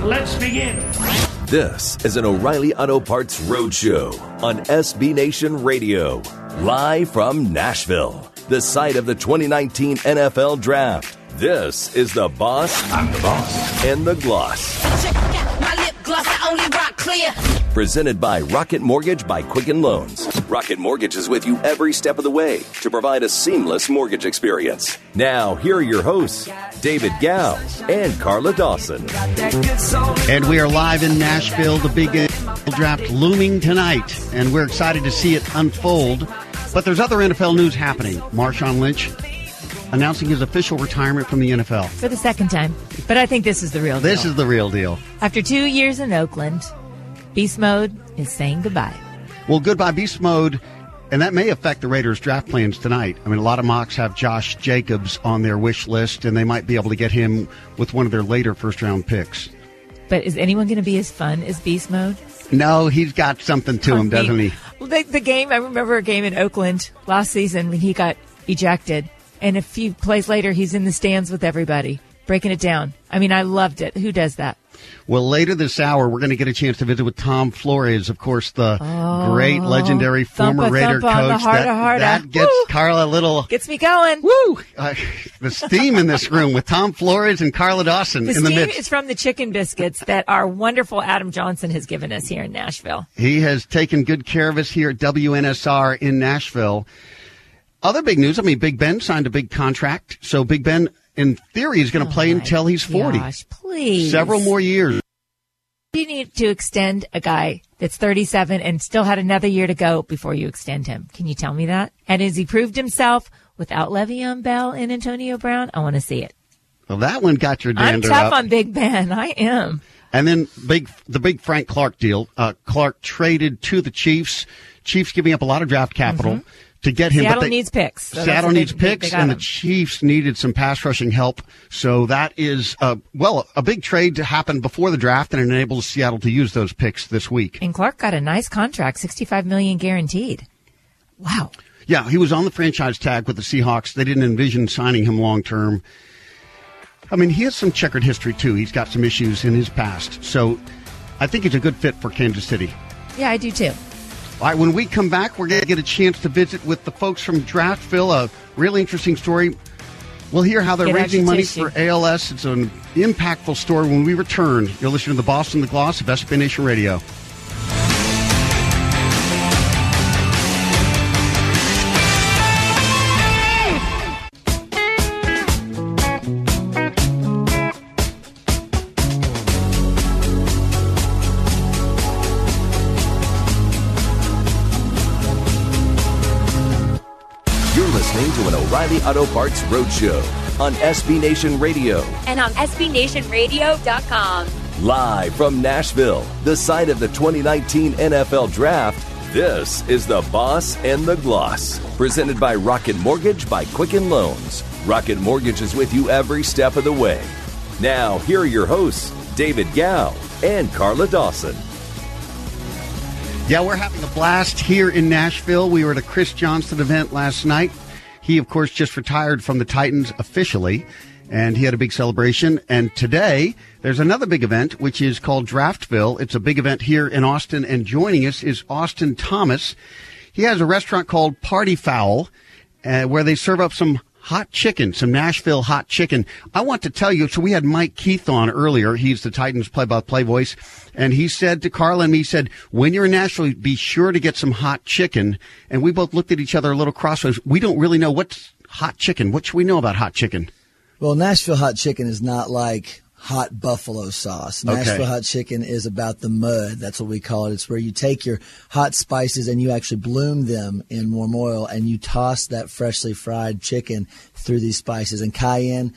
Let's begin. This is an O'Reilly Auto Parts Roadshow on SB Nation Radio. Live from Nashville, the site of the 2019 NFL Draft. This is the Boss. I'm the boss. And the Gloss. Check out my lip gloss, I only rock clear. Presented by Rocket Mortgage by Quicken Loans. Rocket Mortgage is with you every step of the way to provide a seamless mortgage experience. Now, here are your hosts, David Gow and Carla Dawson. And we are live in Nashville, the big NFL draft looming tonight, and we're excited to see it unfold. But there's other NFL news happening. Marshawn Lynch announcing his official retirement from the NFL. For the second time. But I think this is the real deal. This is the real deal. After 2 years in Oakland, Beast Mode is saying goodbye. Well, goodbye, Beast Mode. And that may affect the Raiders' draft plans tonight. I mean, a lot of mocks have Josh Jacobs on their wish list, and they might be able to get him with one of their later first-round picks. But is anyone going to be as fun as Beast Mode? No, he's got something to him, doesn't he? The game, I remember a game in Oakland last season when he got ejected. And a few plays later, he's in the stands with everybody, breaking it down. I mean, I loved it. Who does that? Well, later this hour, we're going to get a chance to visit with Tom Flores, of course, the great, legendary former Raider coach. That gets Woo! Carla a little... Gets me going. Woo! The steam in this room with Tom Flores and Carla Dawson in the midst. The steam is from the chicken biscuits that our wonderful Adam Johnson has given us here in Nashville. He has taken good care of us here at WNSR in Nashville. Other big news, I mean, Big Ben signed a big contract. So Big Ben, in theory, is going to play until he's 40. Gosh, please. Several more years. You need to extend a guy that's 37 and still had another year to go before you extend him. Can you tell me that? And has he proved himself without Le'Veon Bell and Antonio Brown? I want to see it. Well, that one got your dander up. I'm tough up. on Big Ben. I am. And then the big Frank Clark deal. Clark traded to the Chiefs. Chiefs giving up a lot of draft capital. To get him, Seattle needs picks. So Seattle needs picks, and the Chiefs needed some pass rushing help. So that is, a big trade to happen before the draft, and it enables Seattle to use those picks this week. And Clark got a nice contract, $65 million guaranteed. Wow. Yeah, he was on the franchise tag with the Seahawks. They didn't envision signing him long term. I mean, he has some checkered history too. He's got some issues in his past. So I think he's a good fit for Kansas City. Yeah, I do too. All right, when we come back, we're going to get a chance to visit with the folks from Draftville. A really interesting story. We'll hear how they're raising money for ALS. It's an impactful story when we return. You're listening to the Boss and the Gloss of SB Nation Radio. To an O'Reilly Auto Parts Roadshow on SB Nation Radio. And on SBNationRadio.com. Live from Nashville, the site of the 2019 NFL Draft, this is the Boss and the Gloss. Presented by Rocket Mortgage by Quicken Loans. Rocket Mortgage is with you every step of the way. Now, here are your hosts, David Gow and Carla Dawson. Yeah, we're having a blast here in Nashville. We were at a Chris Johnston event last night. He, of course, just retired from the Titans officially, and he had a big celebration. And today, there's another big event, which is called Draftville. It's a big event here in Austin, and joining us is Austin Thomas. He has a restaurant called Party Fowl, where they serve up some hot chicken, some Nashville hot chicken. I want to tell you, so we had Mike Keith on earlier. He's the Titans play-by-play voice. And he said to Carla and me, he said, when you're in Nashville, be sure to get some hot chicken. And we both looked at each other a little crossways. We don't really know what's hot chicken. What should we know about hot chicken? Well, Nashville hot chicken is not like hot buffalo sauce. Nashville hot chicken is about the mud. That's what we call it. It's where you take your hot spices and you actually bloom them in warm oil and you toss that freshly fried chicken through these spices. And cayenne.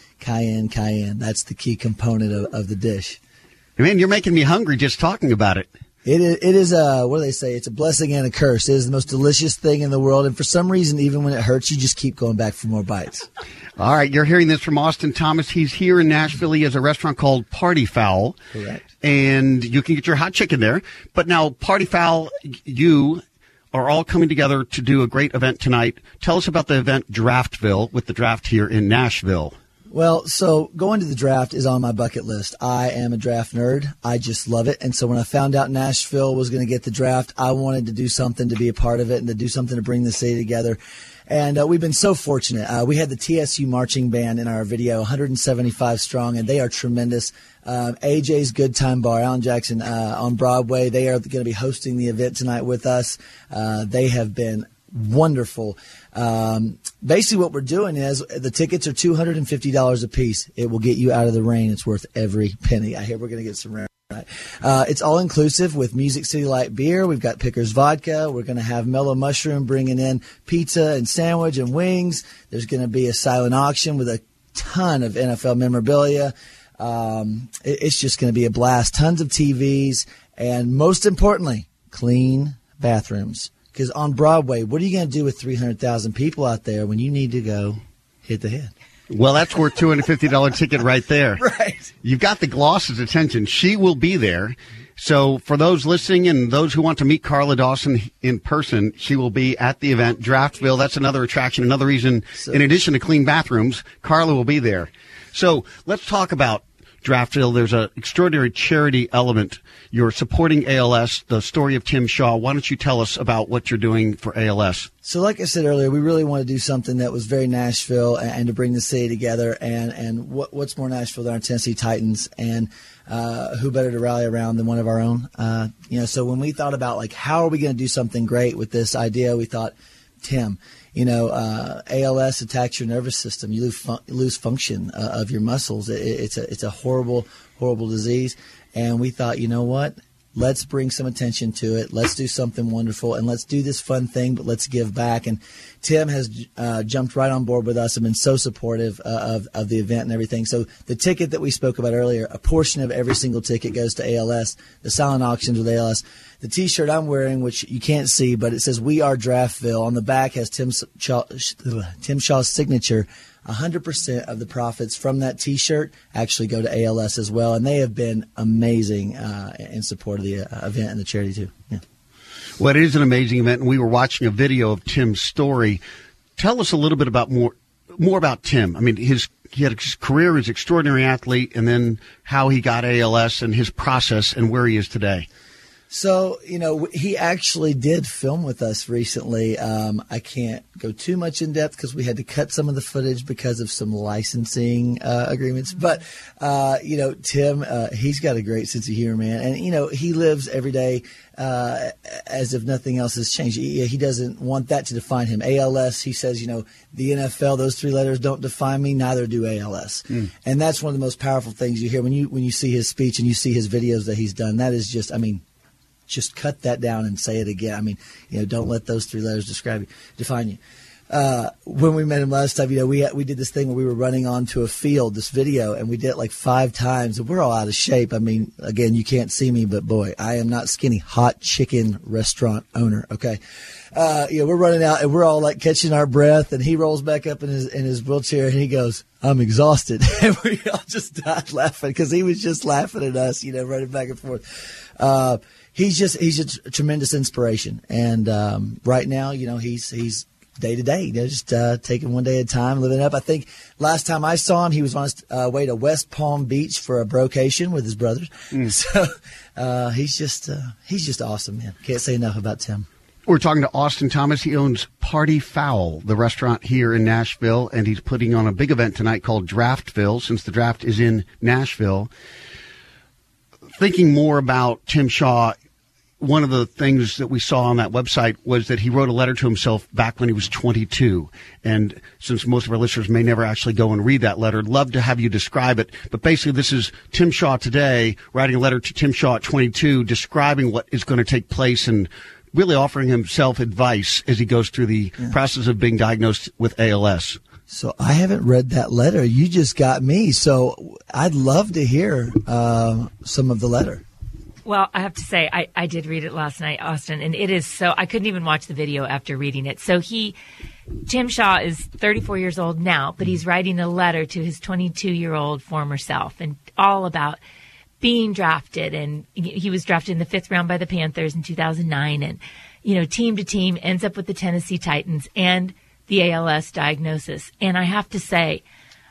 That's the key component of the dish. Man, you're making me hungry just talking about it. It is what do they say? It's a blessing and a curse. It is the most delicious thing in the world. And for some reason, even when it hurts, you just keep going back for more bites. All right. You're hearing this from Austin Thomas. He's here in Nashville. He has a restaurant called Party Fowl. Correct. And you can get your hot chicken there. But now Party Fowl, you are all coming together to do a great event tonight. Tell us about the event Draftville with the draft here in Nashville. Well, so going to the draft is on my bucket list. I am a draft nerd. I just love it. And so when I found out Nashville was going to get the draft, I wanted to do something to be a part of it and to do something to bring the city together. And we've been so fortunate. We had the TSU marching band in our video, 175 strong, and they are tremendous. AJ's Good Time Bar, Alan Jackson on Broadway, they are going to be hosting the event tonight with us. They have been wonderful. Basically what we're doing is the tickets are $250 a piece. It will get you out of the rain. It's worth every penny. I hear we're going to get some rare. It's all inclusive with Music City Light beer. We've got Pickers vodka. We're going to have Mellow Mushroom bringing in pizza and sandwich and wings. There's going to be a silent auction with a ton of NFL memorabilia. It's just going to be a blast. Tons of TVs and most importantly, clean bathrooms. Because on Broadway, what are you going to do with 300,000 people out there when you need to go hit the head? Well, that's worth $250 ticket right there. Right. You've got the Gloss's attention. She will be there. So for those listening and those who want to meet Carla Dawson in person, she will be at the event. Draftville, that's another attraction, another reason. In addition to clean bathrooms, Carla will be there. So let's talk about Draftville. There's an extraordinary charity element. You're supporting ALS, the story of Tim Shaw. Why don't you tell us about what you're doing for ALS? So like I said earlier, we really want to do something that was very Nashville and to bring the city together. And what's more Nashville than our Tennessee Titans? And who better to rally around than one of our own? So when we thought about, like, how are we going to do something great with this idea, we thought, Tim. ALS attacks your nervous system. You lose function of your muscles. It's a horrible, horrible disease. And we thought, you know what? Let's bring some attention to it. Let's do something wonderful, and let's do this fun thing, but let's give back. And Tim has jumped right on board with us and been so supportive of the event and everything. So the ticket that we spoke about earlier, a portion of every single ticket goes to ALS, the silent auctions with ALS. The T-shirt I'm wearing, which you can't see, but it says "We Are Draftville." On the back has Tim Shaw's signature. 100% of the profits from that T-shirt actually go to ALS as well, and they have been amazing in support of the event and the charity too. Yeah. Well, it is an amazing event, and we were watching a video of Tim's story. Tell us a little bit about more about Tim. I mean, he had his career as an extraordinary athlete, and then how he got ALS and his process and where he is today. So, he actually did film with us recently. I can't go too much in depth because we had to cut some of the footage because of some licensing agreements. But, Tim, he's got a great sense of humor, man. And, he lives every day as if nothing else has changed. He doesn't want that to define him. ALS, he says, the NFL, those three letters don't define me, neither do ALS. And that's one of the most powerful things you hear when you see his speech and you see his videos that he's done. That is just cut that down and say it again. Don't let those three letters define you. When we met him last time, we did this thing where we were running onto a field, this video, and we did it like 5 times, and we're all out of shape. Again, you can't see me, but boy, I am not skinny. Hot chicken restaurant owner, okay? We're running out, and we're all like catching our breath, and he rolls back up in his wheelchair, and he goes, "I'm exhausted." And we all just died laughing because he was just laughing at us, running back and forth. He's a tremendous inspiration, and right now, he's day to day, just taking one day at a time, living up. I think last time I saw him, he was on his way to West Palm Beach for a brocation with his brothers. So he's just awesome, man. Can't say enough about Tim. We're talking to Austin Thomas. He owns Party Foul, the restaurant here in Nashville, and he's putting on a big event tonight called Draftville, since the draft is in Nashville. Thinking more about Tim Shaw, one of the things that we saw on that website was that he wrote a letter to himself back when he was 22. And since most of our listeners may never actually go and read that letter, I'd love to have you describe it. But basically, this is Tim Shaw today writing a letter to Tim Shaw at 22, describing what is going to take place and really offering himself advice as he goes through the process of being diagnosed with ALS. So I haven't read that letter. You just got me. So I'd love to hear some of the letter. Well, I have to say, I did read it last night, Austin, and it is so, I couldn't even watch the video after reading it. So Tim Shaw is 34 years old now, but he's writing a letter to his 22-year-old former self, and all about being drafted. And he was drafted in the 5th round by the Panthers in 2009, and, team to team, ends up with the Tennessee Titans and the ALS diagnosis. And I have to say,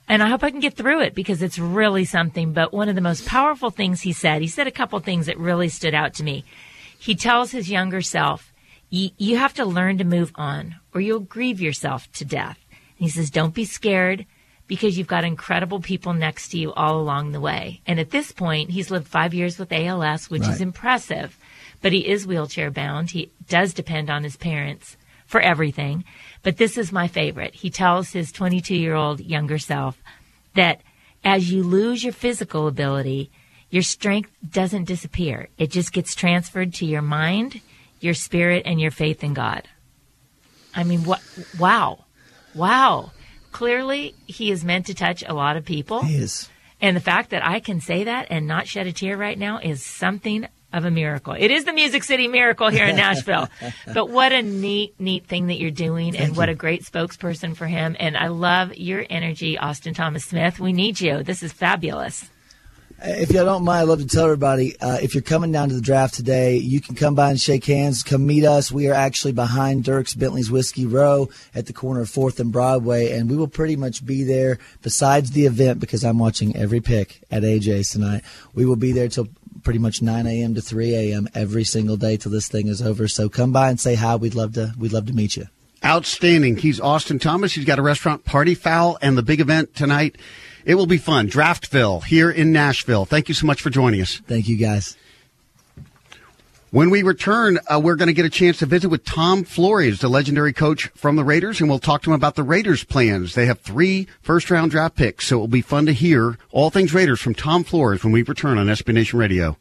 And I hope I can get through it because it's really something. But one of the most powerful things he said a couple things that really stood out to me. He tells his younger self, you have to learn to move on or you'll grieve yourself to death. And he says, don't be scared because you've got incredible people next to you all along the way. And at this point, he's lived 5 years with ALS, which is impressive. But he is wheelchair bound. He does depend on his parents for everything. But this is my favorite. He tells his 22-year-old younger self that as you lose your physical ability, your strength doesn't disappear. It just gets transferred to your mind, your spirit, and your faith in God. I mean, wow. Clearly, he is meant to touch a lot of people. He is. And the fact that I can say that and not shed a tear right now is something of a miracle. It is the Music City Miracle here in Nashville. But what a neat thing that you're doing. And what a great spokesperson for him. And I love your energy, Austin Thomas Smith. We need you. This is fabulous. If you don't mind, I'd love to tell everybody, if you're coming down to the draft today, you can come by and shake hands, come meet us. We are actually behind Dierks Bentley's Whiskey Row at the corner of 4th and Broadway, and we will pretty much be there besides the event because I'm watching every pick at AJ's tonight. We will be there till pretty much 9 a.m. to 3 a.m. every single day till this thing is over. So come by and say hi. We'd love to meet you. Outstanding. He's Austin Thomas. He's got a restaurant, Party Foul, and the big event tonight. It will be fun. Draftville here in Nashville. Thank you so much for joining us. Thank you, guys. When we return, we're going to get a chance to visit with Tom Flores, the legendary coach from the Raiders, and we'll talk to him about the Raiders' plans. They have 3 first-round draft picks, so it will be fun to hear all things Raiders from Tom Flores when we return on SB Nation Radio.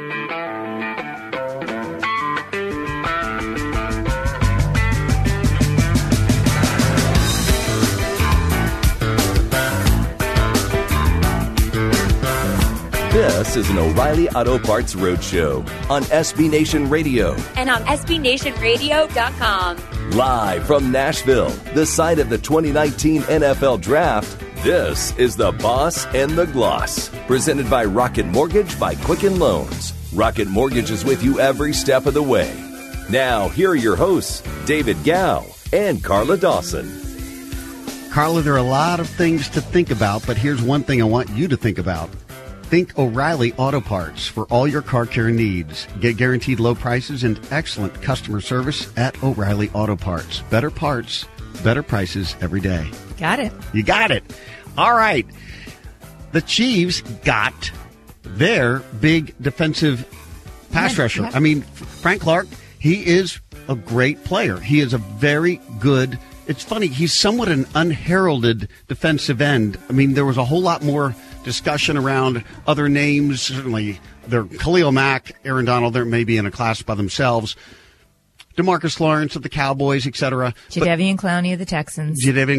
This is an O'Reilly Auto Parts Roadshow on SB Nation Radio. And on SBNationRadio.com. Live from Nashville, the site of the 2019 NFL Draft, this is The Boss and the Gloss. Presented by Rocket Mortgage by Quicken Loans. Rocket Mortgage is with you every step of the way. Now, here are your hosts, David Gow and Carla Dawson. Carla, there are a lot of things to think about, but here's one thing I want you to think about. Think O'Reilly Auto Parts for all your car care needs. Get guaranteed low prices and excellent customer service at O'Reilly Auto Parts. Better parts, better prices every day. Got it. You got it. All right. The Chiefs got their big defensive pass rusher. I mean, Frank Clark, he is a great player. He is a very good. It's funny, he's somewhat an unheralded defensive end. I mean, there was a whole lot more discussion around other names. Certainly, they're Khalil Mack, Aaron Donald, they're maybe in a class by themselves. DeMarcus Lawrence of the Cowboys, etc. Jadeveon Clowney of the Texans.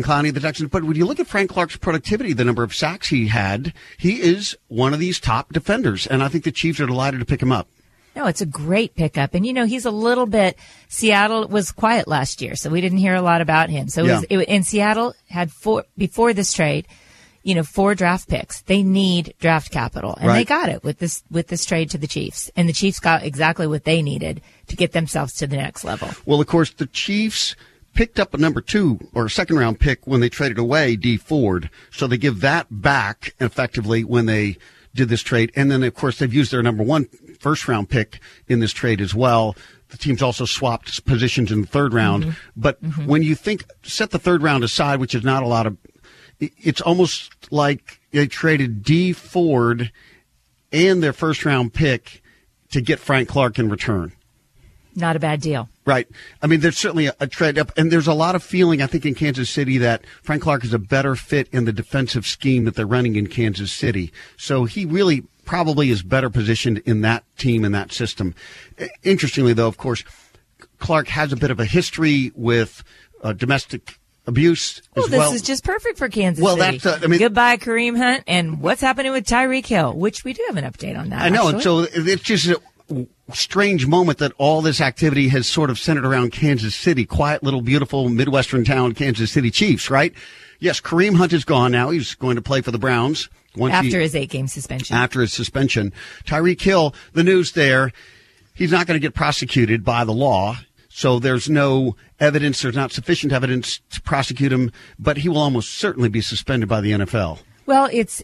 But when you look at Frank Clark's productivity, the number of sacks he had, he is one of these top defenders. And I think the Chiefs are delighted to pick him up. No, it's a great pickup. And, he's a little bit – Seattle was quiet last year, so we didn't hear a lot about him. So and Seattle had 4 – before this trade – 4 draft picks. They need draft capital, and they got it with this trade to the Chiefs. And the Chiefs got exactly what they needed to get themselves to the next level. Well, of course, the Chiefs picked up a number 2 or a second-round pick when they traded away Dee Ford, so they give that back effectively when they did this trade. And then, of course, they've used their number 1 first-round pick in this trade as well. The teams also swapped positions in the third round. Mm-hmm. But when you set the third round aside, which is not a lot of – it's almost like they traded Dee Ford and their first-round pick to get Frank Clark in return. Not a bad deal. Right. I mean, there's certainly a trade up, and there's a lot of feeling, I think, in Kansas City that Frank Clark is a better fit in the defensive scheme that they're running in Kansas City. So he really probably is better positioned in that team and that system. Interestingly, though, of course, Clark has a bit of a history with domestic abuse as well. This is just perfect for Kansas City. Goodbye, Kareem Hunt, and what's happening with Tyreek Hill, which we do have an update on that. I know, and so it's just a strange moment that all this activity has sort of centered around Kansas City, quiet little beautiful Midwestern town, Kansas City Chiefs, right? Yes, Kareem Hunt is gone now. He's going to play for the Browns. After his 8-game suspension. After his suspension. Tyreek Hill, the news there, he's not going to get prosecuted by the law. So there's no evidence, there's not sufficient evidence to prosecute him, but he will almost certainly be suspended by the NFL. Well, it's,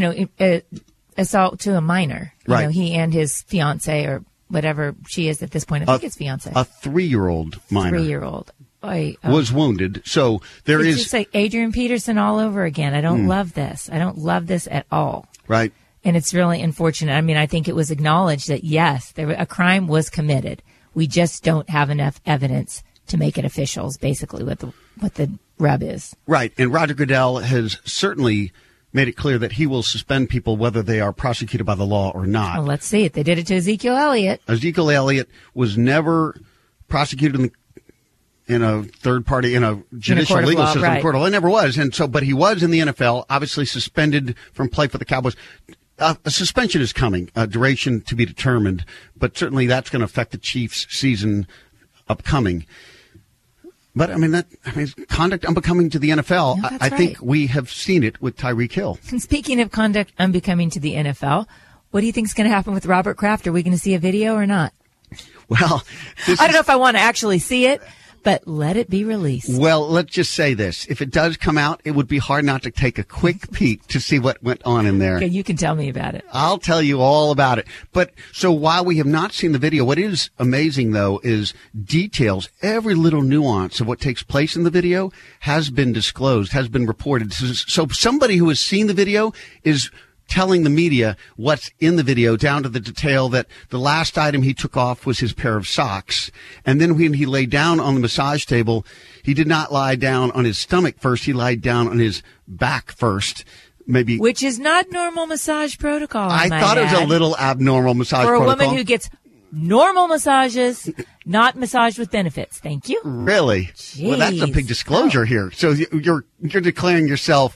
assault to a minor. Right. He and his fiance or whatever she is at this point. I think it's fiance. A 3-year-old minor. 3-year-old. Was wounded. So it's just like Adrian Peterson all over again. I don't love this. I don't love this at all. Right. And it's really unfortunate. I mean, I think it was acknowledged that, yes, a crime was committed. We just don't have enough evidence to make it official, is basically what the rub is. Right. And Roger Goodell has certainly made it clear that he will suspend people whether they are prosecuted by the law or not. Well, let's see it. They did it to Ezekiel Elliott. Ezekiel Elliott was never prosecuted in a third party, in a judicial legal system. Right. Court of law. It never was. And so, but he was in the NFL, obviously suspended from play for the Cowboys. A suspension is coming, a duration to be determined, but certainly that's going to affect the Chiefs' season upcoming. But conduct unbecoming to the NFL. No, I think we have seen it with Tyreek Hill. And speaking of conduct unbecoming to the NFL, what do you think is going to happen with Robert Kraft? Are we going to see a video or not? Well, I don't know if I want to actually see it, but let it be released. Well, let's just say this. If it does come out, it would be hard not to take a quick peek to see what went on in there. Okay, you can tell me about it. I'll tell you all about it. But so while we have not seen the video, what is amazing, though, is details. Every little nuance of what takes place in the video has been disclosed, has been reported. So somebody who has seen the video is telling the media what's in the video, down to the detail that the last item he took off was his pair of socks. And then when he lay down on the massage table, he did not lie down on his stomach first. He lied down on his back first. Which is not normal massage protocol. I thought it was a little abnormal massage protocol. For a woman who ggets normal massages, not massage with benefits. Thank you. Really? Jeez. Well, that's a big disclosure here. So you're declaring yourself.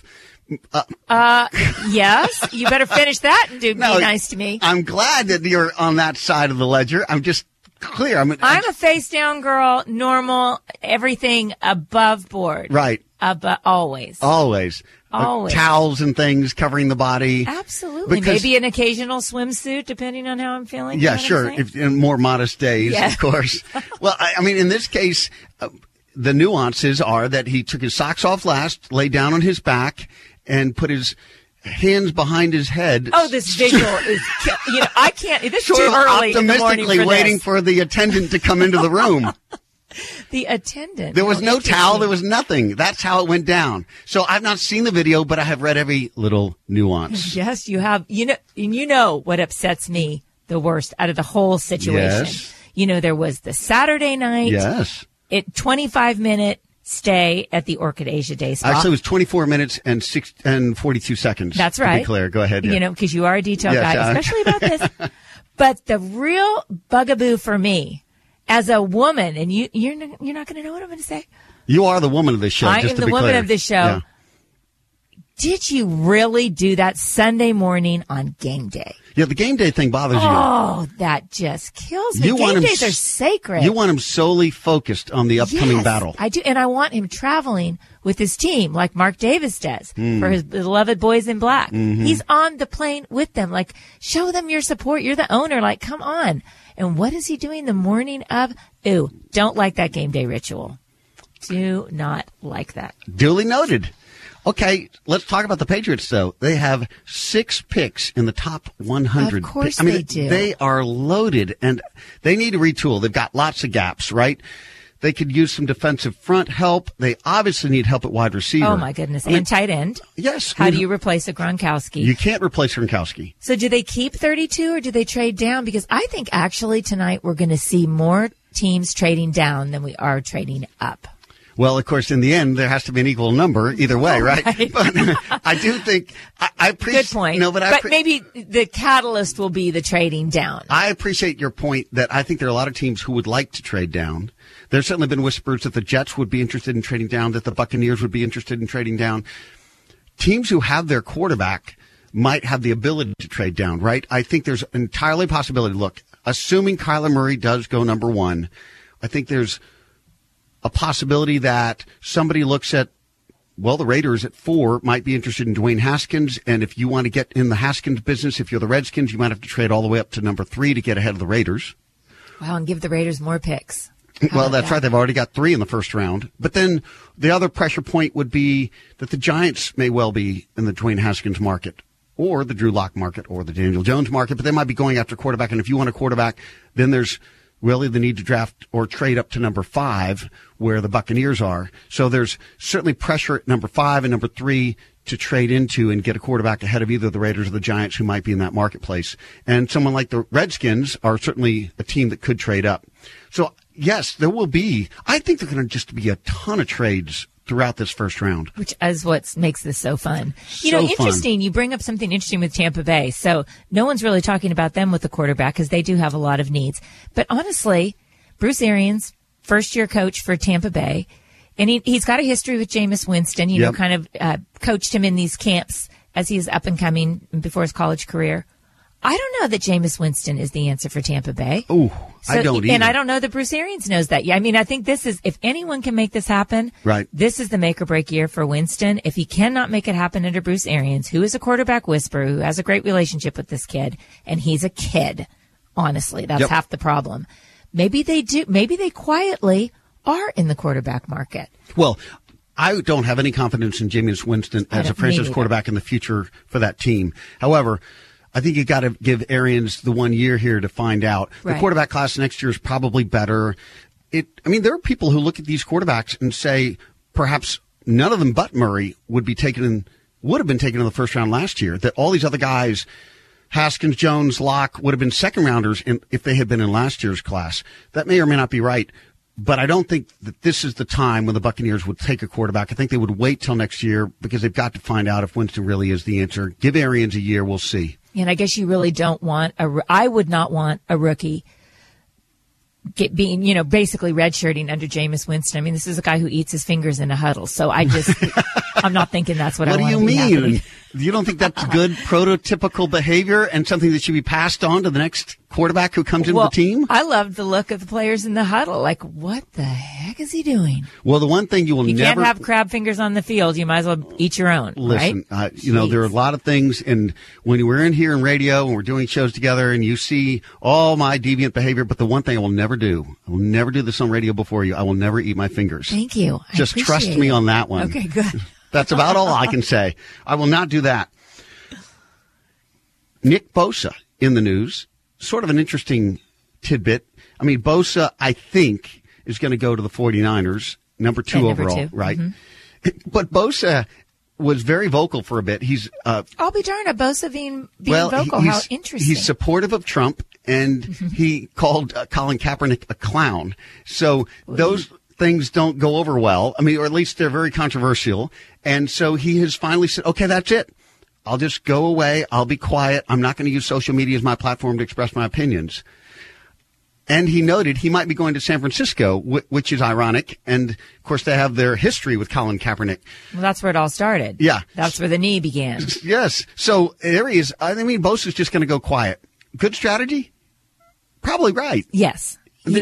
Yes, you better finish that and be nice to me. I'm glad that you're on that side of the ledger. I'm just clear. I'm a face down girl, normal, everything above board. Right. Always. Towels and things covering the body. Absolutely. Maybe an occasional swimsuit, depending on how I'm feeling. Yeah, sure. In more modest days, of course. Well, in this case, the nuances are that he took his socks off last, lay down on his back, and put his hands behind his head. Oh, this visual is, I can't, this is too early in the morning for waiting for the attendant to come into the room. The attendant? There was no towel. There was nothing. That's how it went down. So I've not seen the video, but I have read every little nuance. Yes, you have. You know what upsets me the worst out of the whole situation. Yes. There was the Saturday night. Yes. 25-minute stay at the Orchid Asia Day Spa. Actually, it was 24 minutes and 42 seconds. That's right. To be clear. Go ahead. Yeah. Because you are a detail guy, especially about this. But the real bugaboo for me, as a woman, and you're not going to know what I'm going to say. You are the woman of this show. I am the woman of this show. Yeah. Did you really do that Sunday morning on game day? Yeah, the game day thing bothers you. Oh, that just kills me. Game days are sacred. You want him solely focused on the upcoming battle. I do. And I want him traveling with his team like Mark Davis does for his beloved Boys in Black. Mm-hmm. He's on the plane with them. Like, show them your support. You're the owner. Like, come on. And what is he doing the morning of? Ooh, don't like that game day ritual. Do not like that. Duly noted. Okay, let's talk about the Patriots, though. They have 6 picks in the top 100. Of course they do. They are loaded, and they need to retool. They've got lots of gaps, right? They could use some defensive front help. They obviously need help at wide receiver. Oh, my goodness. And tight end. Yes. How do you replace a Gronkowski? You can't replace Gronkowski. So do they keep 32 or do they trade down? Because I think actually tonight we're going to see more teams trading down than we are trading up. Well, of course, in the end, there has to be an equal number either way, right? But I do think I appreciate. Good point. No, but maybe the catalyst will be the trading down. I appreciate your point that I think there are a lot of teams who would like to trade down. There's certainly been whispers that the Jets would be interested in trading down, that the Buccaneers would be interested in trading down. Teams who have their quarterback might have the ability to trade down, right? I think there's entirely a possibility. Look, assuming Kyler Murray does go number 1, I think there's a possibility that somebody looks at, the Raiders at 4 might be interested in Dwayne Haskins. And if you want to get in the Haskins business, if you're the Redskins, you might have to trade all the way up to number 3 to get ahead of the Raiders. Wow, and give the Raiders more picks. Well, that's right. They've already got 3 in the first round. But then the other pressure point would be that the Giants may well be in the Dwayne Haskins market or the Drew Lock market or the Daniel Jones market, but they might be going after quarterback. And if you want a quarterback, then there's really the need to draft or trade up to number 5 where the Buccaneers are. So there's certainly pressure at number 5 and number 3 to trade into and get a quarterback ahead of either the Raiders or the Giants who might be in that marketplace. And someone like the Redskins are certainly a team that could trade up. So, yes, there will be. I think there's going to just be a ton of trades throughout this first round. Which is what makes this so fun. So interesting. You bring up something interesting with Tampa Bay. So no one's really talking about them with the quarterback because they do have a lot of needs. But honestly, Bruce Arians, first-year coach for Tampa Bay, and he's got a history with Jameis Winston, kind of coached him in these camps as he's up and coming before his college career. I don't know that Jameis Winston is the answer for Tampa Bay. Oh, I don't either. And I don't know that Bruce Arians knows that. Yeah, I mean, I think this is, if anyone can make this happen, right, this is the make or break year for Winston. If he cannot make it happen under Bruce Arians, who is a quarterback whisperer, who has a great relationship with this kid, and he's a kid, honestly, that's half the problem. Maybe they do. Maybe they quietly are in the quarterback market. Well, I don't have any confidence in Jameis Winston as a franchise quarterback in the future for that team. However, I think you got to give Arians the 1 year here to find out. Right. The quarterback class next year is probably better. There are people who look at these quarterbacks and say perhaps none of them but Murray would have been taken in the first round last year. That all these other guys, Haskins, Jones, Locke, would have been second rounders if they had been in last year's class. That may or may not be right. But I don't think that this is the time when the Buccaneers would take a quarterback. I think they would wait till next year because they've got to find out if Winston really is the answer. Give Arians a year. We'll see. And I guess you really don't want I would not want a rookie being, basically redshirting under Jameis Winston. I mean, this is a guy who eats his fingers in a huddle. So I'm not thinking that's what I want. What do you mean? You don't think that's good prototypical behavior and something that should be passed on to the next quarterback who comes into the team? I loved the look of the players in the huddle. Like, what the heck is he doing? Well, the one thing you will never... You can't have crab fingers on the field. You might as well eat your own, Listen, right? There are a lot of things, and when we're in here in radio and we're doing shows together and you see all my deviant behavior, but the one thing I will never do this on radio before you. I will never eat my fingers. Thank you. Just trust me on that one. Okay, good. That's about all I can say. I will not do that. Nick Bosa in the news. Sort of an interesting tidbit. I mean, Bosa, I think, is going to go to the 49ers, number 2 overall, right? Mm-hmm. But Bosa was very vocal for a bit. He's I'll be darned, Bosa being vocal. How interesting. He's supportive of Trump, and he called Colin Kaepernick a clown. So those things don't go over well. I mean, or at least they're very controversial. And so he has finally said, okay, that's it. I'll just go away. I'll be quiet. I'm not going to use social media as my platform to express my opinions. And he noted he might be going to San Francisco, which is ironic. And, of course, they have their history with Colin Kaepernick. Well, that's where it all started. Yeah. That's where the knee began. Yes. So there he is. I mean, Bosa's just going to go quiet. Good strategy? Probably right. Yes.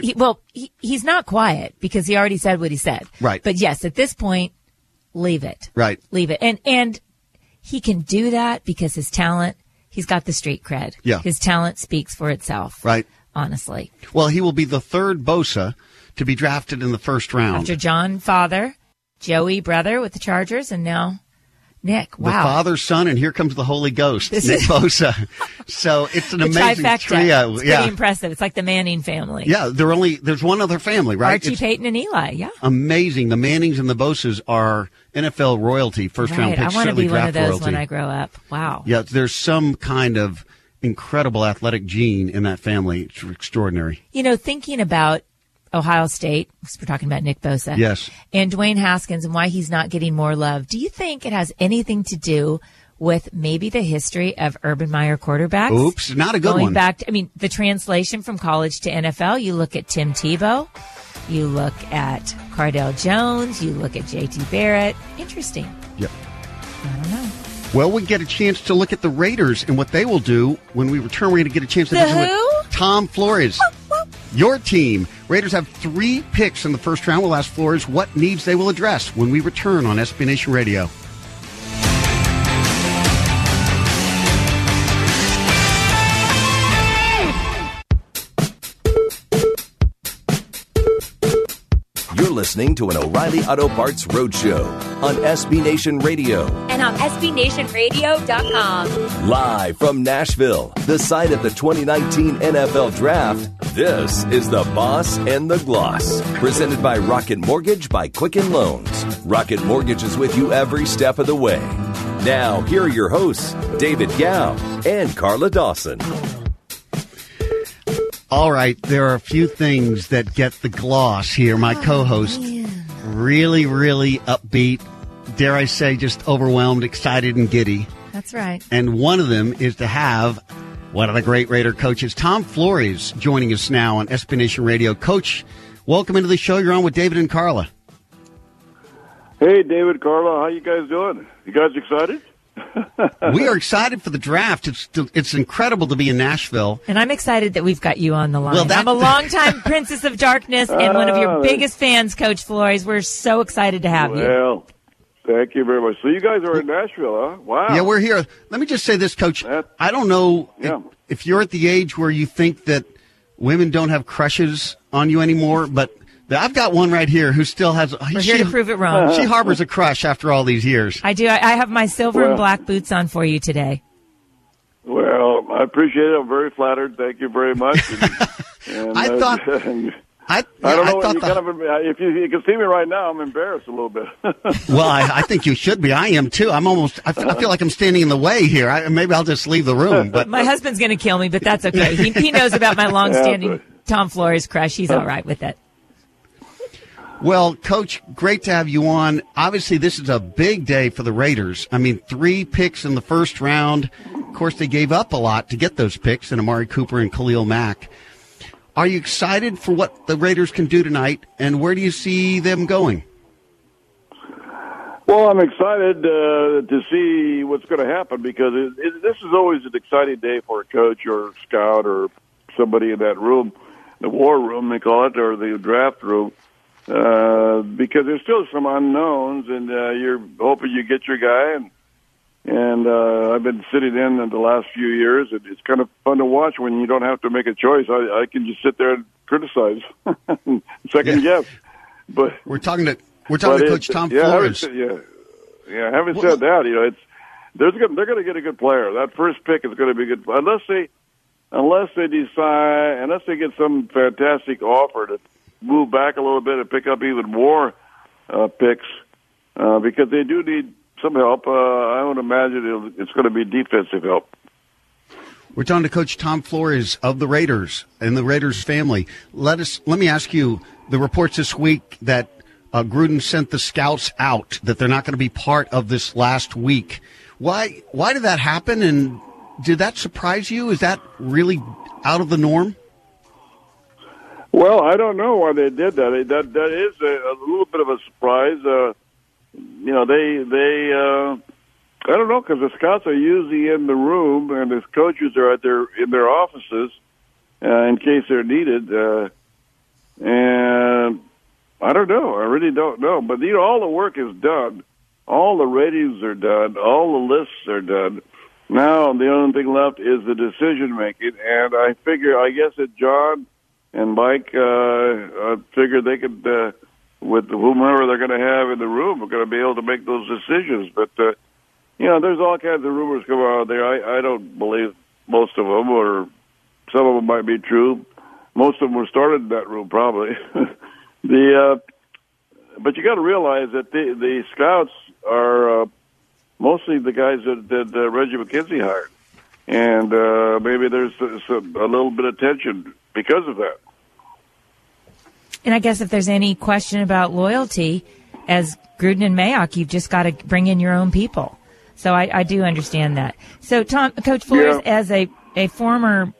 He's not quiet because he already said what he said. Right. But, yes, at this point, leave it. Right. Leave it. And he can do that because his talent, he's got the street cred. Yeah. His talent speaks for itself. Right. Honestly. Well, he will be the third Bosa to be drafted in the first round. After John father, Joey brother with the Chargers, and now Nick. Wow. The Father, Son, and here comes the Holy Ghost, Nick Bosa. So it's an amazing trifecta. trio. It's pretty impressive. It's like the Manning family. Yeah, there's one other family, right? Archie, Peyton, and Eli, yeah. Amazing. The Mannings and the Bosas are NFL royalty, first-round picks, I want to be one of those royalty. when I grow up. Wow. Yeah, there's some kind of incredible athletic gene in that family. It's extraordinary. Thinking about Ohio State, we're talking about Nick Bosa. Yes. And Dwayne Haskins and why he's not getting more love. Do you think it has anything to do with maybe the history of Urban Meyer quarterbacks? Oops, not a good Going one. back to, the translation from college to NFL, you look at Tim Tebow, you look at Cardale Jones, you look at J.T. Barrett. Interesting. Yep. I don't know. Well, we get a chance to look at the Raiders and what they will do. When we return, we're going to get a chance to visit with Tom Flores. Your team. Raiders have 3 picks in the first round. We'll ask Flores what needs they will address when we return on SB Nation Radio. listening to an O'Reilly Auto Parts Roadshow on SB Nation Radio. And on SBNationRadio.com. Live from Nashville, the site of the 2019 NFL Draft, this is The Boss and the Gloss. Presented by Rocket Mortgage by Quicken Loans. Rocket Mortgage is with you every step of the way. Now, here are your hosts, David Gow and Carla Dawson. All right, there are a few things that get the gloss here. My co-host, really, really upbeat, dare I say just overwhelmed, excited, and giddy. That's right. And one of them is to have one of the great Raider coaches, Tom Flores, joining us now on SB Nation Radio. Coach, welcome into the show. You're on with David and Carla. Hey, David, Carla, how you guys doing? You guys excited? We are excited for the draft. It's incredible to be in Nashville. And I'm excited that we've got you on the line. Well, I'm a longtime Princess of Darkness and one of your biggest fans, Coach Flores. We're so excited to have you. Well, thank you very much. So you guys are in Nashville, huh? Wow. Yeah, we're here. Let me just say this, Coach. I don't know if you're at the age where you think that women don't have crushes on you anymore, but I've got one right here who still has. We're here to prove it wrong. She harbors a crush after all these years. I do. I have my silver and black boots on for you today. Well, I appreciate it. I'm very flattered. Thank you very much. And, I thought. I don't know. If you can see me right now, I'm embarrassed a little bit. Well, I think you should be. I am too. I feel like I'm standing in the way here. Maybe I'll just leave the room. But my husband's going to kill me, but that's okay. He knows about my long-standing Tom Flores crush. He's all right with it. Well, Coach, great to have you on. Obviously, this is a big day for the Raiders. I mean, 3 picks in the first round. Of course, they gave up a lot to get those picks in Amari Cooper and Khalil Mack. Are you excited for what the Raiders can do tonight, and where do you see them going? Well, I'm excited to see what's going to happen because this is always an exciting day for a coach or a scout or somebody in that room, the war room, they call it, or the draft room. Because there's still some unknowns, and you're hoping you get your guy. And I've been sitting in the last few years, and it's kind of fun to watch when you don't have to make a choice. I can just sit there and criticize, second guess. But we're talking to Coach Tom Flores. Having said that, they're going to get a good player. That first pick is going to be good, unless they get some fantastic offer to move back a little bit and pick up even more picks because they do need some help. I would imagine it's going to be defensive help. We're talking to Coach Tom Flores of the Raiders and the Raiders family. Let me ask you, the reports this week that Gruden sent the scouts out, that they're not going to be part of this last week. Why did that happen, and did that surprise you? Is that really out of the norm? Well, I don't know why they did that. That is a little bit of a surprise. I don't know, because the scouts are usually in the room and the coaches are in their offices in case they're needed. And I don't know. I really don't know. But all the work is done. All the ratings are done. All the lists are done. Now the only thing left is the decision making. And I guess that John and Mike figured they could, with whomever they're going to have in the room, are going to be able to make those decisions. But, there's all kinds of rumors coming out there. I don't believe most of them, or some of them might be true. Most of them were started in that room, probably. But you got to realize that the scouts are mostly the guys that Reggie McKenzie hired. And maybe there's a little bit of tension because of that. And I guess if there's any question about loyalty, as Gruden and Mayock, you've just got to bring in your own people. So I do understand that. So, Coach Flores, as a former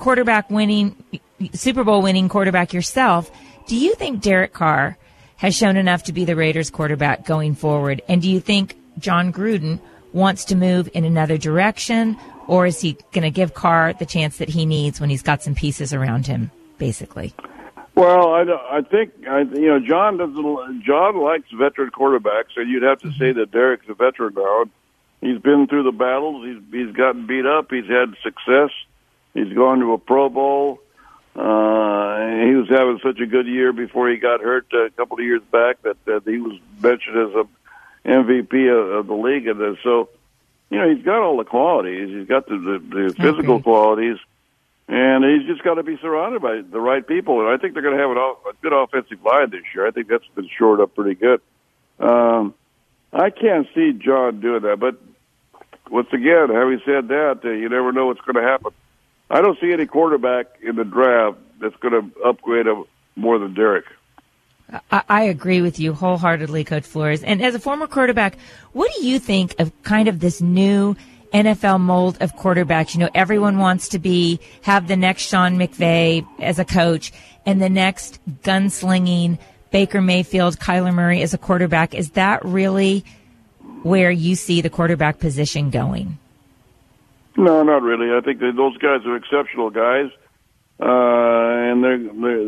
Super Bowl winning quarterback yourself, do you think Derek Carr has shown enough to be the Raiders quarterback going forward? And do you think John Gruden wants to move in another direction, or is he going to give Carr the chance that he needs when he's got some pieces around him, basically? Well, I think John likes veteran quarterbacks, and you'd have to say that Derek's a veteran now. He's been through the battles. He's gotten beat up. He's had success. He's gone to a Pro Bowl. he was having such a good year before he got hurt a couple of years back that he was mentioned as a MVP of the league. And so, he's got all the qualities. He's got the physical qualities, and he's just got to be surrounded by the right people. And I think they're going to have a good offensive line this year. I think that's been shored up pretty good. I can't see John doing that, but once again, having said that, you never know what's going to happen. I don't see any quarterback in the draft that's going to upgrade him more than Derek. I agree with you wholeheartedly, Coach Flores. And as a former quarterback, what do you think of kind of this new NFL mold of quarterbacks? Everyone wants to have the next Sean McVay as a coach and the next gunslinging Baker Mayfield, Kyler Murray as a quarterback. Is that really where you see the quarterback position going? No, not really. I think that those guys are exceptional guys, and they're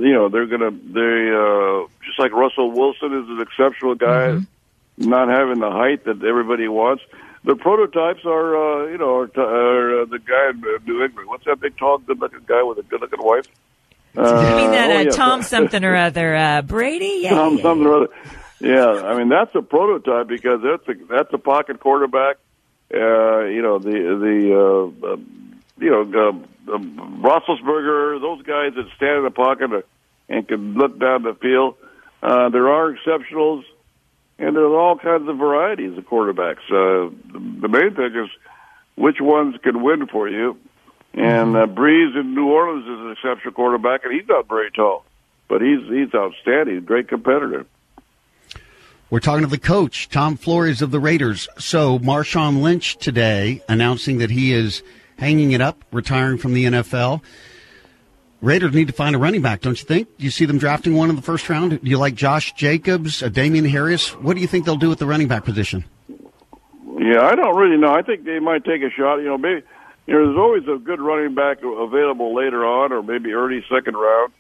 just like Russell Wilson is an exceptional guy, not having the height that everybody wants. The prototypes are the guy in New England. What's that big, tall, good-looking guy with a good-looking wife? You mean that Tom something or other, Brady? Yeah, Tom something or other. Yeah, I mean that's a prototype because that's a pocket quarterback. Roethlisberger, those guys that stand in the pocket and can look down the field. There are exceptionals, and there are all kinds of varieties of quarterbacks. The main thing is which ones can win for you. And Breeze in New Orleans is an exceptional quarterback, and he's not very tall, but he's outstanding, great competitor. We're talking to the coach, Tom Flores of the Raiders. So Marshawn Lynch today announcing that he is hanging it up, retiring from the NFL. Raiders need to find a running back, don't you think? Do you see them drafting one in the first round? Do you like Josh Jacobs, Damian Harris? What do you think they'll do with the running back position? Yeah, I don't really know. I think they might take a shot. Maybe there's always a good running back available later on, or maybe early second round.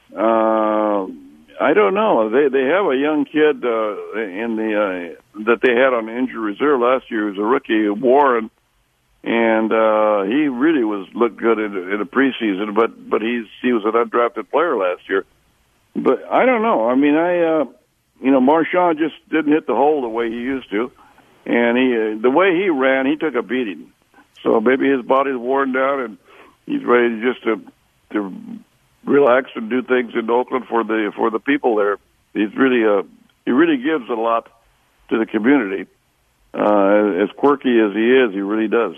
I don't know. They have a young kid that they had on the injury reserve last year. He was a rookie, Warren, and he really looked good in the preseason. But he was an undrafted player last year. But I don't know. I mean, Marshawn just didn't hit the hole the way he used to, and the way he ran, he took a beating. So maybe his body's worn down, and he's ready just to relax and do things in Oakland for the people there. He really gives a lot to the community. As quirky as he is, he really does.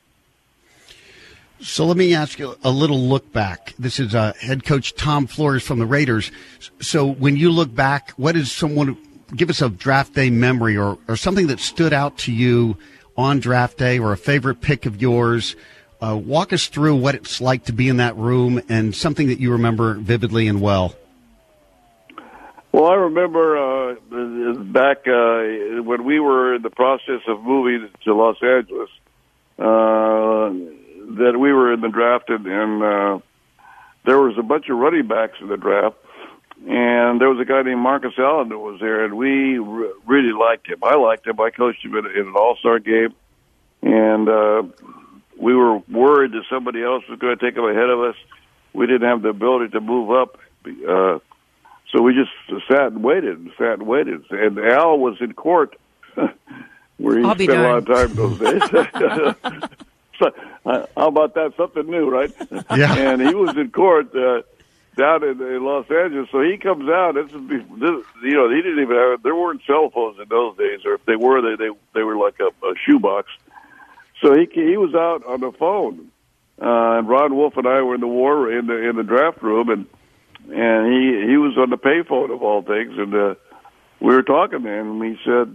So let me ask you a little look back. This is head coach Tom Flores from the Raiders. So when you look back, what is give us a draft day memory or something that stood out to you on draft day or a favorite pick of yours? Walk us through what it's like to be in that room and something that you remember vividly and well. Well, I remember back when we were in the process of moving to Los Angeles, that we were in the draft, and there was a bunch of running backs in the draft, and there was a guy named Marcus Allen that was there, and we really liked him. I liked him. I coached him in an all-star game, and we were worried that somebody else was going to take him ahead of us. We didn't have the ability to move up, so we just sat and waited. And Al was in court, where he spent a lot of time those days. So, how about that? Something new, right? Yeah. And he was in court down in Los Angeles. So he comes out. He didn't even have. There weren't cell phones in those days, or if they were, they were like a shoebox. So he was out on the phone, and Ron Wolf and I were in the draft room, and he was on the payphone of all things, and we were talking to him, and he said,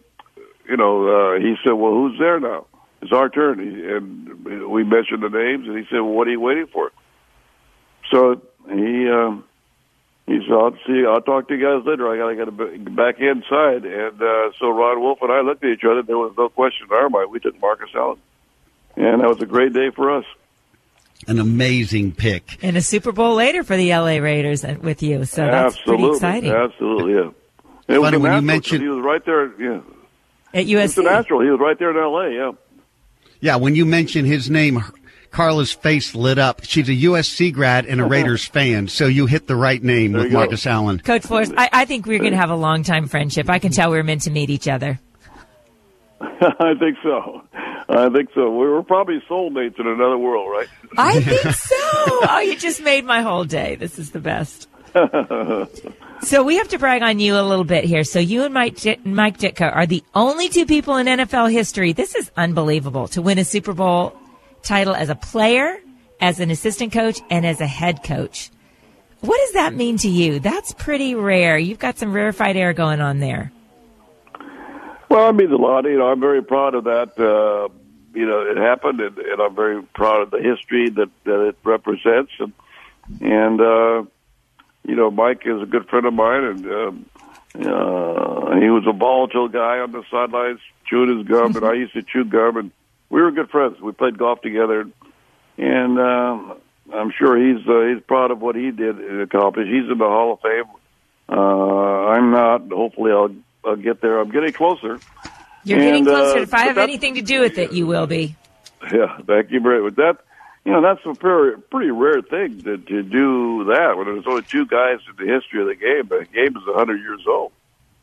he said, well, who's there now? It's our turn, and we mentioned the names, and he said, well, what are you waiting for? So he said, I'll talk to you guys later. I got to get back inside. And so Ron Wolf and I looked at each other. There was no question in our mind. We took Marcus Allen. And that was a great day for us. An amazing pick. And a Super Bowl later for the L.A. Raiders with you. So that's pretty exciting. Absolutely, yeah. It funny was when you mentioned he was right there, yeah. At USC. It's a natural. He was right there in L.A., yeah. Yeah, when you mention his name, Carla's face lit up. She's a USC grad and a Raiders fan, so you hit the right name with Marcus Allen. Coach Flores, I think we're going to have a long-time friendship. I can tell we're meant to meet each other. I think so. We were probably soulmates in another world, right? I think so. Oh, you just made my whole day. This is the best. So we have to brag on you a little bit here. So you and Mike Ditka are the only two people in NFL history, this is unbelievable, to win a Super Bowl title as a player, as an assistant coach, and as a head coach. What does that mean to you? That's pretty rare. You've got some rarefied air going on there. Well, it means a lot. I'm very proud of that. It happened, and I'm very proud of the history that it represents. And Mike is a good friend of mine, and he was a volatile guy on the sidelines, chewing his gum, and I used to chew gum, and we were good friends. We played golf together, and I'm sure he's proud of what he did and accomplished. He's in the Hall of Fame. I'm not. Hopefully, I'll get there. I'm getting closer. You're getting closer. If I have anything to do with it, you will be. Yeah, thank you very much. That's a pretty rare thing to do that when there's only two guys in the history of the game. The game is 100 years old.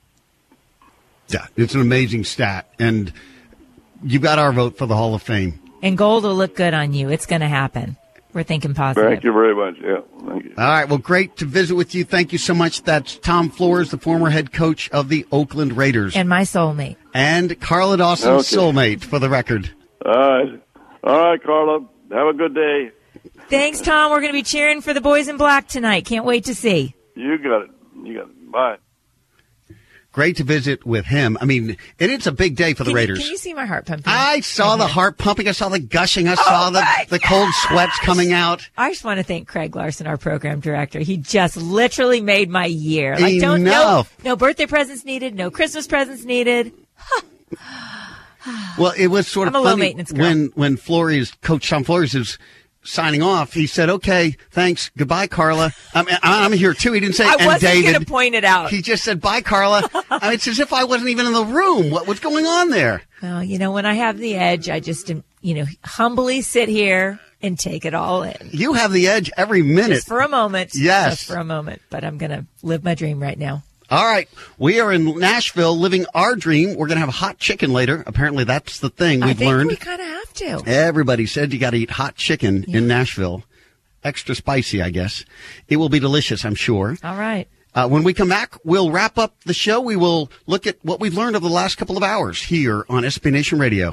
Yeah, it's an amazing stat. And you got our vote for the Hall of Fame. And gold will look good on you. It's going to happen. We're thinking positive. Thank you very much. Yeah, thank you. All right, well, great to visit with you. Thank you so much. That's Tom Flores, the former head coach of the Oakland Raiders. And my soulmate. And Carla Dawson's soulmate, for the record. All right, Carla. Have a good day. Thanks, Tom. We're going to be cheering for the boys in black tonight. Can't wait to see. You got it. Bye. Great to visit with him. I mean, and it's a big day for the Raiders. Can you see my heart pumping? I saw the heart pumping. I saw the gushing. I saw the cold sweats coming out. I just want to thank Craig Larson, our program director. He just literally made my year. No birthday presents needed. No Christmas presents needed. Well, it was sort of funny when Coach Tom Flores is signing off. He said, "Okay, thanks, goodbye, Carla." I'm here too. He didn't say, I wasn't David. going to point it out. He just said, "Bye, Carla." It's as if I wasn't even in the room. What's going on there? Well, when I have the edge, I just, humbly sit here and take it all in. You have the edge every minute. Just for a moment. Yes. Just for a moment. But I'm going to live my dream right now. All right. We are in Nashville living our dream. We're going to have hot chicken later. Apparently, that's the thing we've learned. We kind of have to. Everybody said you got to eat hot chicken in Nashville. Extra spicy, I guess. It will be delicious, I'm sure. All right. When we come back, we'll wrap up the show. We will look at what we've learned over the last couple of hours here on SB Nation Radio.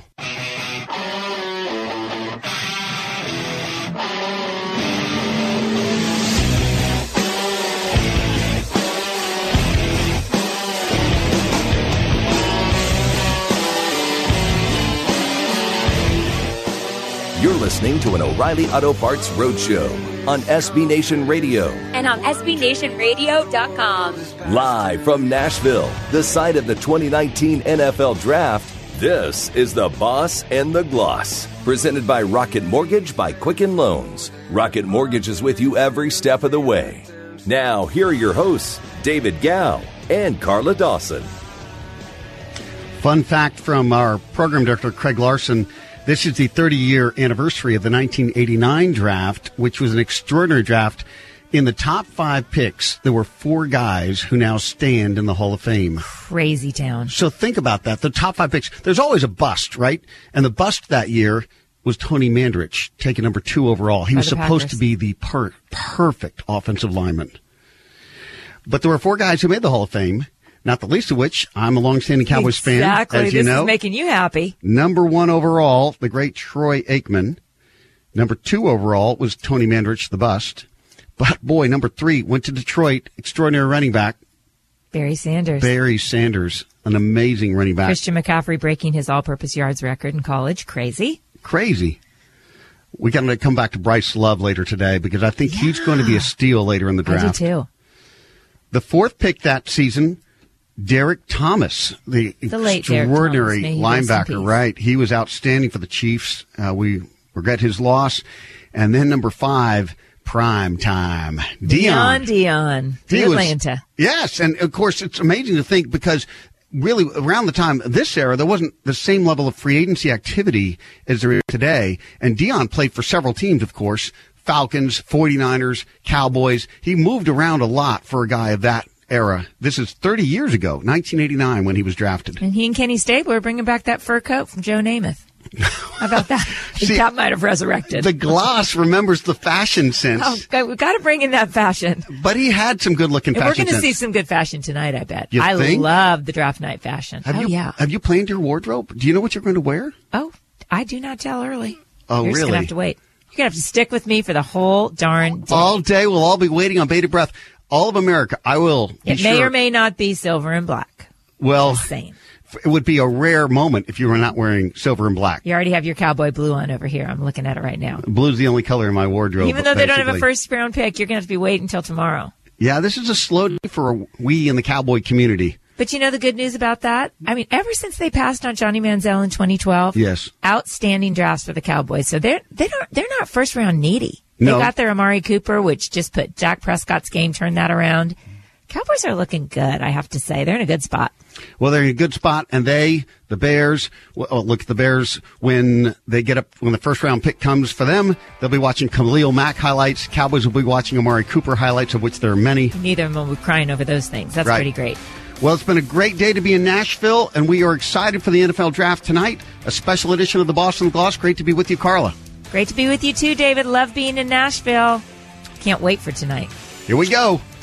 You're listening to an O'Reilly Auto Parts Roadshow on SB Nation Radio. And on SBNationRadio.com. Live from Nashville, the site of the 2019 NFL Draft, this is The Boss and the Gloss. Presented by Rocket Mortgage by Quicken Loans. Rocket Mortgage is with you every step of the way. Now, here are your hosts, David Gow and Carla Dawson. Fun fact from our program director, Craig Larson. This is the 30-year anniversary of the 1989 draft, which was an extraordinary draft. In the top 5 picks, there were 4 guys who now stand in the Hall of Fame. Crazy town. So think about that. The top 5 picks, there's always a bust, right? And the bust that year was Tony Mandarich, taken number 2 overall. He was supposed to be the perfect offensive lineman. But there were 4 guys who made the Hall of Fame. Not the least of which, I'm a longstanding Cowboys fan, as you know. This is making you happy. Number 1 overall, the great Troy Aikman. Number 2 overall was Tony Mandarich, the bust. But, boy, number 3 went to Detroit, extraordinary running back. Barry Sanders, an amazing running back. Christian McCaffrey breaking his all-purpose yards record in college. Crazy. We got to come back to Bryce Love later today because I think he's going to be a steal later in the draft. I do, too. The 4th pick that season, Derek Thomas, the extraordinary linebacker, right? He was outstanding for the Chiefs. We regret his loss. And then number 5, prime time, Deion. To Atlanta. Yes, and of course it's amazing to think because really around the time of this era, there wasn't the same level of free agency activity as there is today. And Deion played for several teams, of course, Falcons, 49ers, Cowboys. He moved around a lot for a guy of that era. This is 30 years ago, 1989, when he was drafted. And he and Kenny Stabler are bringing back that fur coat from Joe Namath. How about that? See, that might have resurrected. The Gloss remembers the fashion sense. Oh, we've got to bring in that fashion. But he had some good-looking fashion sense. We're going to see some good fashion tonight, I bet. You think? love the draft night fashion. Yeah. Have you planned your wardrobe? Do you know what you're going to wear? Oh, I do not tell early. Oh, You're just going to have to wait. You're going to have to stick with me for the whole darn day. All day. We'll all be waiting on bated breath. All of America. I will. It may or may not be silver and black. Well, insane. It would be a rare moment if you were not wearing silver and black. You already have your cowboy blue on over here. I'm looking at it right now. Blue's the only color in my wardrobe. Even though they don't have a first round pick, you're going to have to be waiting until tomorrow. Yeah, this is a slow day for we in the cowboy community. But you know the good news about that? I mean, ever since they passed on Johnny Manziel in 2012, yes, outstanding drafts for the Cowboys. So they're not first round needy. They got their Amari Cooper, which just put Dak Prescott's game, turned that around. Cowboys are looking good, I have to say. They're in a good spot. Well, they're in a good spot, and the Bears, look at the Bears when the first round pick comes for them, they'll be watching Khalil Mack highlights. Cowboys will be watching Amari Cooper highlights, of which there are many. Neither of them will be crying over those things. That's right. Pretty great. Well, it's been a great day to be in Nashville, and we are excited for the NFL Draft tonight, a special edition of the Boston Gloss. Great to be with you, Carla. Great to be with you, too, David. Love being in Nashville. Can't wait for tonight. Here we go.